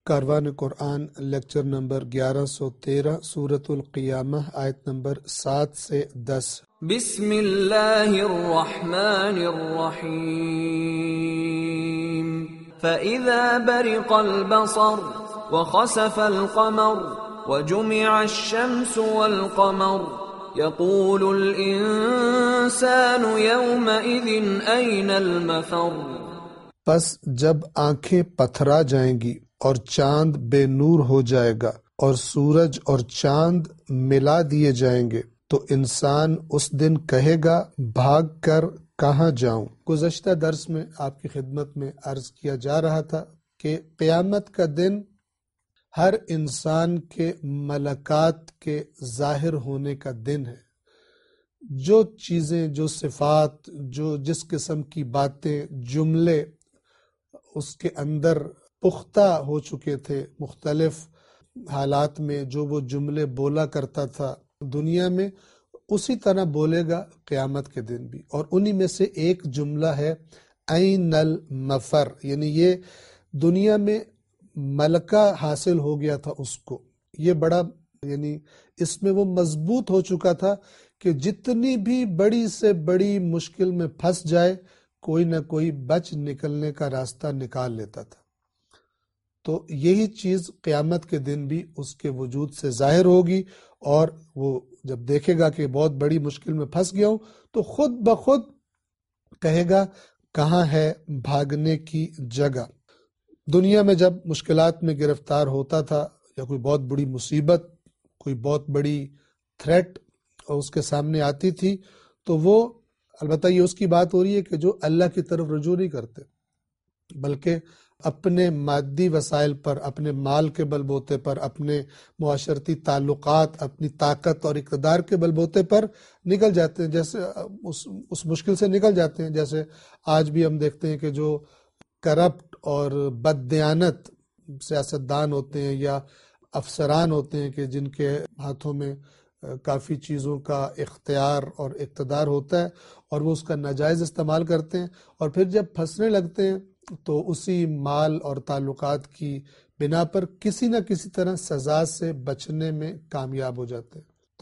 کاروان قرآن lecture number 1113 سورۃ القیامہ آیت نمبر 7 سے 10۔ بسم اللہ الرحمن الرحیم فَإِذَا بَرِقَ الْبَصَرُ وَخَسَفَ الْقَمَرُ وَجُمِعَ الشَّمْسُ وَالْقَمَرُ يَقُولُ الْإِنسَانُ يَوْمَئِذٍ أَيْنَ الْمَفَرُّ۔ پس جب آنکھیں پتھرا جائیں گی اور چاند بے نور ہو جائے گا اور سورج اور چاند ملا دیے جائیں گے تو انسان اس دن کہے گا بھاگ کر کہاں جاؤں۔ گزشتہ درس میں آپ کی خدمت میں عرض کیا جا رہا تھا کہ قیامت کا دن ہر انسان کے ملکات کے ظاہر ہونے کا دن ہے۔ جو چیزیں، جو صفات، جس قسم کی باتیں، جملے اس کے اندر پختہ ہو چکے تھے مختلف حالات میں، جو وہ جملے بولا کرتا تھا دنیا میں، اسی طرح بولے گا قیامت کے دن بھی۔ اور انہی میں سے ایک جملہ ہے این المفر، یعنی یہ دنیا میں ملکہ حاصل ہو گیا تھا اس کو، یہ بڑا یعنی اس میں وہ مضبوط ہو چکا تھا کہ جتنی بھی بڑی سے بڑی مشکل میں پھنس جائے کوئی نہ کوئی بچ نکلنے کا راستہ نکال لیتا تھا۔ تو یہی چیز قیامت کے دن بھی اس کے وجود سے ظاہر ہوگی، اور وہ جب دیکھے گا کہ بہت بڑی مشکل میں پھنس گیا ہوں تو خود بخود کہے گا کہاں ہے بھاگنے کی جگہ۔ دنیا میں جب مشکلات میں گرفتار ہوتا تھا یا کوئی بہت بڑی مصیبت، کوئی بہت بڑی تھریٹ اس کے سامنے آتی تھی تو وہ، البتہ یہ اس کی بات ہو رہی ہے کہ جو اللہ کی طرف رجوع نہیں کرتے بلکہ اپنے مادی وسائل پر، اپنے مال کے بل بوتے پر، اپنے معاشرتی تعلقات، اپنی طاقت اور اقتدار کے بل بوتے پر نکل جاتے ہیں، جیسے اس مشکل سے نکل جاتے ہیں۔ جیسے آج بھی ہم دیکھتے ہیں کہ جو کرپٹ اور بددیانت سیاستدان ہوتے ہیں یا افسران ہوتے ہیں کہ جن کے ہاتھوں میں کافی چیزوں کا اختیار اور اقتدار ہوتا ہے اور وہ اس کا ناجائز استعمال کرتے ہیں، اور پھر جب پھنسنے لگتے ہیں تو اسی مال اور تعلقات کی بنا پر کسی نہ کسی طرح سزا سے بچنے میں کامیاب ہو جاتے ہیں۔ تو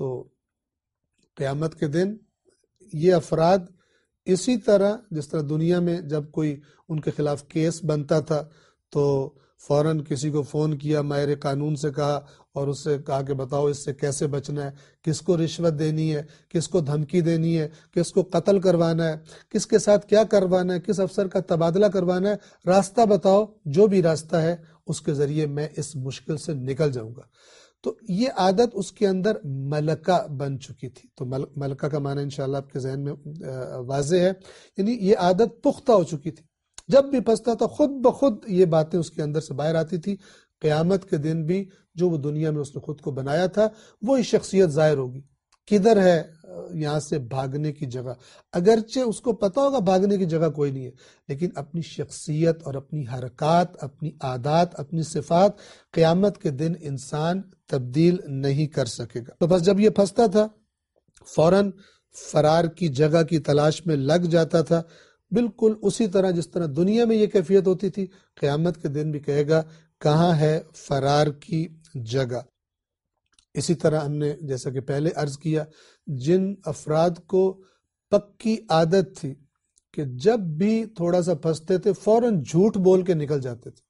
قیامت کے دن یہ افراد اسی طرح، جس طرح دنیا میں جب کوئی ان کے خلاف کیس بنتا تھا تو فوراً کسی کو فون کیا، ماہر قانون سے کہا اور اس سے کہا کہ بتاؤ اس سے کیسے بچنا ہے، کس کو رشوت دینی ہے، کس کو دھمکی دینی ہے، کس کو قتل کروانا ہے، کس کے ساتھ کیا کروانا ہے، کس افسر کا تبادلہ کروانا ہے، راستہ بتاؤ، جو بھی راستہ ہے اس کے ذریعے میں اس مشکل سے نکل جاؤں گا۔ تو یہ عادت اس کے اندر ملکہ بن چکی تھی۔ تو ملکہ کا معنی انشاءاللہ آپ کے ذہن میں واضح ہے، یعنی یہ عادت پختہ ہو چکی تھی، جب بھی پھنستا تھا خود بخود یہ باتیں اس کے اندر سے باہر آتی تھی۔ قیامت کے دن بھی جو وہ دنیا میں اس نے خود کو بنایا تھا وہی شخصیت ظاہر ہوگی۔ کدھر ہے یہاں سے بھاگنے کی جگہ؟ اگرچہ اس کو پتا ہوگا بھاگنے کی جگہ کوئی نہیں ہے، لیکن اپنی شخصیت اور اپنی حرکات، اپنی عادات، اپنی صفات قیامت کے دن انسان تبدیل نہیں کر سکے گا۔ تو بس جب یہ پھنستا تھا فوراً فرار کی جگہ کی تلاش میں لگ جاتا تھا، بالکل اسی طرح جس طرح دنیا میں یہ کیفیت ہوتی تھی، قیامت کے دن بھی کہے گا کہاں ہے فرار کی جگہ۔ اسی طرح ہم نے جیسا کہ پہلے عرض کیا، جن افراد کو پکی عادت تھی کہ جب بھی تھوڑا سا پھنستے تھے فوراً جھوٹ بول کے نکل جاتے تھے،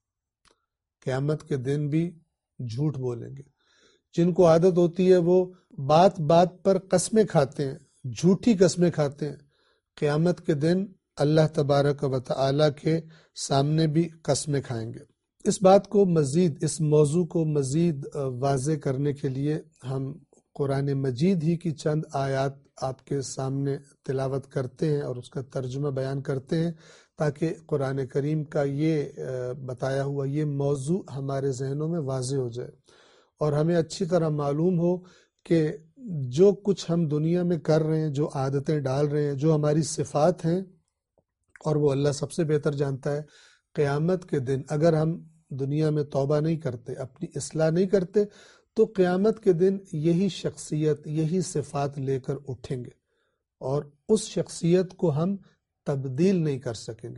قیامت کے دن بھی جھوٹ بولیں گے۔ جن کو عادت ہوتی ہے وہ بات بات پر قسمیں کھاتے ہیں، جھوٹی قسمیں کھاتے ہیں، قیامت کے دن اللہ تبارک و تعالی کے سامنے بھی قسمیں کھائیں گے۔ اس بات کو مزید، اس موضوع کو مزید واضح کرنے کے لیے ہم قرآن مجید ہی کی چند آیات آپ کے سامنے تلاوت کرتے ہیں اور اس کا ترجمہ بیان کرتے ہیں، تاکہ قرآن کریم کا یہ بتایا ہوا یہ موضوع ہمارے ذہنوں میں واضح ہو جائے اور ہمیں اچھی طرح معلوم ہو کہ جو کچھ ہم دنیا میں کر رہے ہیں، جو عادتیں ڈال رہے ہیں، جو ہماری صفات ہیں، اور وہ اللہ سب سے بہتر جانتا ہے، قیامت کے دن اگر ہم دنیا میں توبہ نہیں کرتے، اپنی اصلاح نہیں کرتے، تو قیامت کے دن یہی شخصیت، یہی صفات لے کر اٹھیں گے اور اس شخصیت کو ہم تبدیل نہیں کر سکیں گے،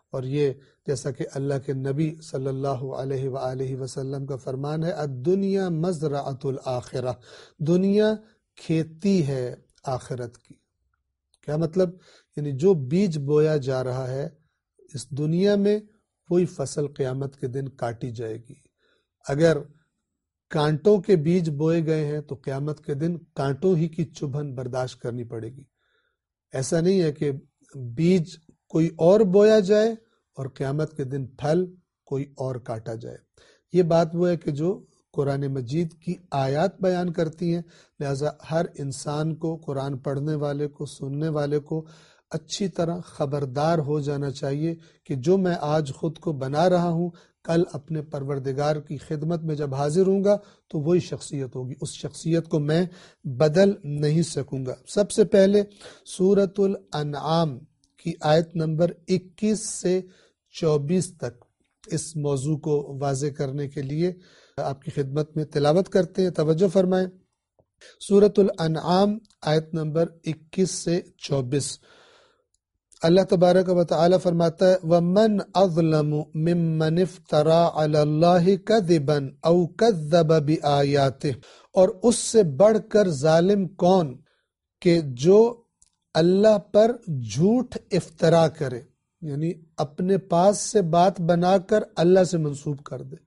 اور یہ جیسا کہ اللہ کے نبی صلی اللہ علیہ وآلہ وسلم کا فرمان ہے، الدنیا مزرعۃ الآخرہ، دنیا کھیتی ہے آخرت کی۔ کیا مطلب؟ یعنی جو بیج بویا جا رہا ہے اس دنیا میں، وہی فصل قیامت کے دن کاٹی جائے گی۔ اگر کانٹوں کے بیج بوئے گئے ہیں تو قیامت کے دن کانٹوں ہی کی چبھن برداشت کرنی پڑے گی۔ ایسا نہیں ہے کہ بیج کوئی اور بویا جائے اور قیامت کے دن پھل کوئی اور کاٹا جائے۔ یہ بات وہ ہے کہ جو قرآن مجید کی آیات بیان کرتی ہیں، لہذا ہر انسان کو، قرآن پڑھنے والے کو، سننے والے کو اچھی طرح خبردار ہو جانا چاہیے کہ جو میں آج خود کو بنا رہا ہوں، کل اپنے پروردگار کی خدمت میں جب حاضر ہوں گا تو وہی شخصیت ہوگی، اس شخصیت کو میں بدل نہیں سکوں گا۔ سب سے پہلے سورۃ الانعام کی آیت نمبر 21 سے 24 تک اس موضوع کو واضح کرنے کے لیے آپ کی خدمت میں تلاوت کرتے ہیں، توجہ فرمائیں۔ سورۃ الانعام آیت نمبر 21 سے 24، اللہ تبارک و تعالی فرماتا ہے، وَمَنْ أَظْلَمُ مِمَّنِ افْتَرَىٰ عَلَى اللَّهِ كَذِبًا أَوْ كَذَّبَ بِآيَاتِهِ، اور اس سے بڑھ کر ظالم کون کہ جو اللہ پر جھوٹ افترا کرے، یعنی اپنے پاس سے بات بنا کر اللہ سے منسوب کر دے،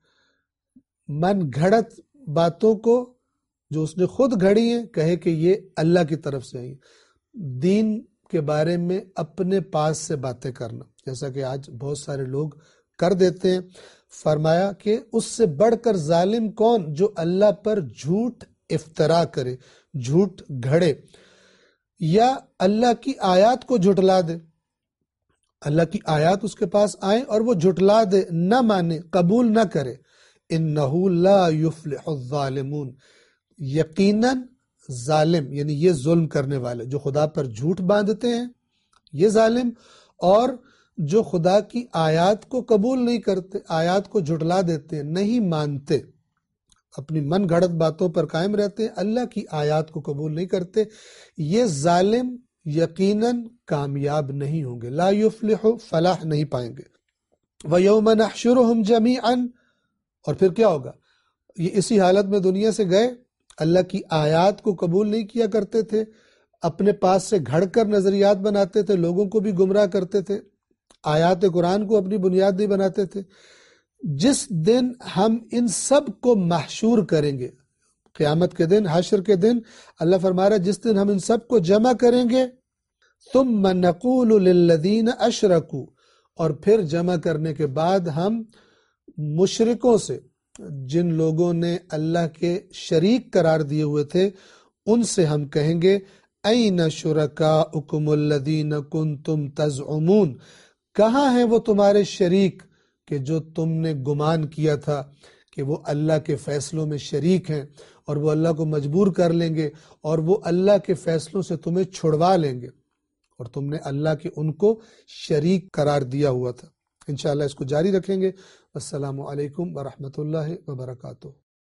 من گھڑت باتوں کو جو اس نے خود گھڑی ہیں کہے کہ یہ اللہ کی طرف سے آئی۔ دین کے بارے میں اپنے پاس سے باتیں کرنا، جیسا کہ آج بہت سارے لوگ کر دیتے ہیں۔ فرمایا کہ اس سے بڑھ کر ظالم کون جو اللہ پر جھوٹ افترا کرے، جھوٹ گھڑے، یا اللہ کی آیات کو جھٹلا دے، اللہ کی آیات اس کے پاس آئیں اور وہ جھٹلا دے، نہ مانے، قبول نہ کرے۔ انہ لا یفلح الظالمون، یقیناً ظالم یعنی یہ ظلم کرنے والے جو خدا پر جھوٹ باندھتے ہیں، یہ ظالم، اور جو خدا کی آیات کو قبول نہیں کرتے، آیات کو جھٹلا دیتے ہیں، نہیں مانتے، اپنی من گھڑت باتوں پر قائم رہتے ہیں، اللہ کی آیات کو قبول نہیں کرتے، یہ ظالم یقیناً کامیاب نہیں ہوں گے، لا یفلح، فلاح نہیں پائیں گے۔ وَيَوْمَ نَحْشُرُهُمْ جَمِيعًا، اور پھر کیا ہوگا؟ یہ اسی حالت میں دنیا سے گئے، اللہ کی آیات کو قبول نہیں کیا کرتے تھے، اپنے پاس سے گھڑ کر نظریات بناتے تھے، لوگوں کو بھی گمراہ کرتے تھے، آیات قرآن کو اپنی بنیاد نہیں بناتے تھے۔ جس دن ہم ان سب کو محشور کریں گے، قیامت کے دن، حشر کے دن، اللہ فرما رہا ہے جس دن ہم ان سب کو جمع کریں گے، ثم نقول للذین اشرکوا، اور پھر جمع کرنے کے بعد ہم مشرکوں سے، جن لوگوں نے اللہ کے شریک قرار دیے ہوئے تھے، ان سے ہم کہیں گے این شرکاؤکم الذین کنتم تزعمون، کہاں ہیں وہ تمہارے شریک کہ جو تم نے گمان کیا تھا کہ وہ اللہ کے فیصلوں میں شریک ہیں اور وہ اللہ کو مجبور کر لیں گے اور وہ اللہ کے فیصلوں سے تمہیں چھڑوا لیں گے، اور تم نے اللہ کے ان کو شریک قرار دیا ہوا تھا۔ انشاءاللہ اس کو جاری رکھیں گے۔ السلام علیکم ورحمۃ اللہ وبرکاتہ۔